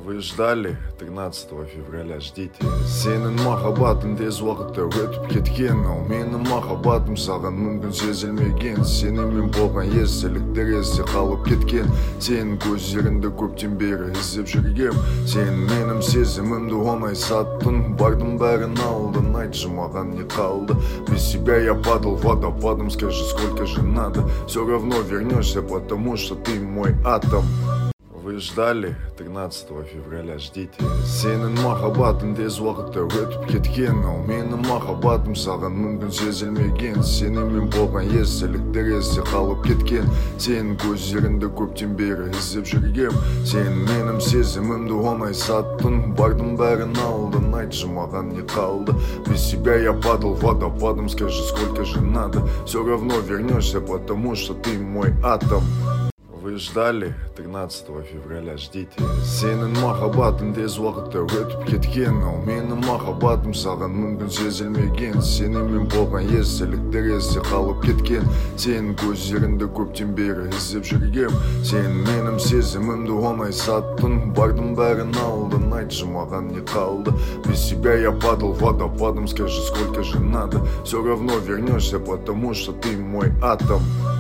Вы ждали 13 февраля, ждите. Сенің махаббатың тез уақытта өтіп кеткен, ал менің махаббатым саған мүмкін сезілмеген. Сенімен болған естеліктер есте қалып кеткен. Сенің көздеріңді көптен бері іздеп жүргем. Сен менің сезімімді оңай саттың. Бардың бәрін алдың, айтшы маған не қалды. Без тебя я падал водопадом, скажи сколько же надо. Все равно вернешься, потому что ты мой атом. Вы ждали 13 февраля, ждите. Сенің махаббатың тез уақытта өтіп кеткен, ал менің махаббатым саған мүмкін сезілмеген. Сенімен болған естеліктер есте қалып кеткен. Сенің көздеріңді көптен бері іздеп жүргем. Сен менің сезімімді оңай саттың. Бардың бәрін алдың, айтшы маған не қалды. Без тебя я падал водопадом, скажи сколько же надо. Все равно вернешься, потому что ты мой атом. Вы ждали 13 февраля, ждите. Сенің махаббатың тез уақытта өтіп кеткен, ал менің махаббатым саған мүмкін сезілмеген. Сенімен болған естеліктер есте қалып кеткен. Сенің көздеріңді көптен бері іздеп жүргем. Сен менің сезімімді оңай саттың. Бардың бәрін алдың, айтшы маған не қалды. Без тебя я падал водопадом, скажи сколько же надо. Все равно вернешься, потому что ты мой атом.